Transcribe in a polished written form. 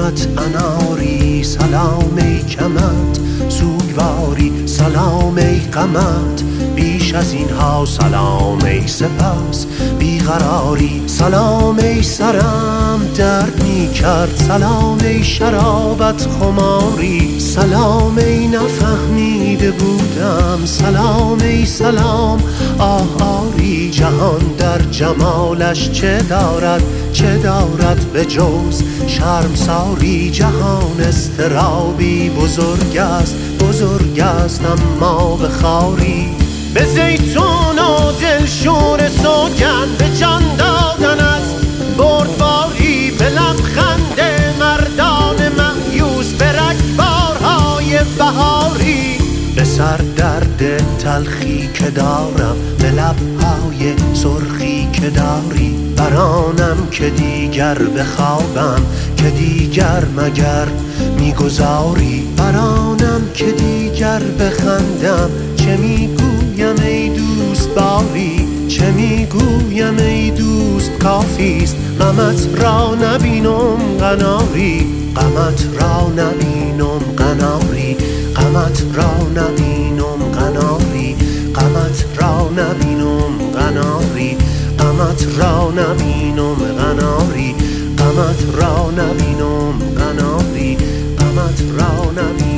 لبت اناری، سلام ای کمت سوگواری، سلام ای غمت بیش از اینها، سلام ای سپس بیقراری، سلام ای سرم درد می کرد، سلام ای شرابت خماری، سلام ای نفهمیده بودم، سلام ای سلام آهاری. جهان در جمالش چه دارد چه دارد به جز شرمساری، جهان استرابی بزرگ است بزرگ است اما به خاری. به زیتون و دلشور سوگن به جان دادن از بردباری، به لبخند مردان مأیوس به رگبارهای بهاری، به سر درد تلخی که دارم به لبهای سرخی که داری، برانم که دیگر بخوابم که دیگر مگر میگذاری، برانم که دیگر بخندم چه میگویم ای دوست باری، چه میگویم ای دوست کافیست غمت را نبینم قناری، غمت را نبینم قناری، غمت را نبینم قناری، غمت را نبینم قناری، غمت را نبینم قناری، غمت را نبینم قناری، غمت را نبینم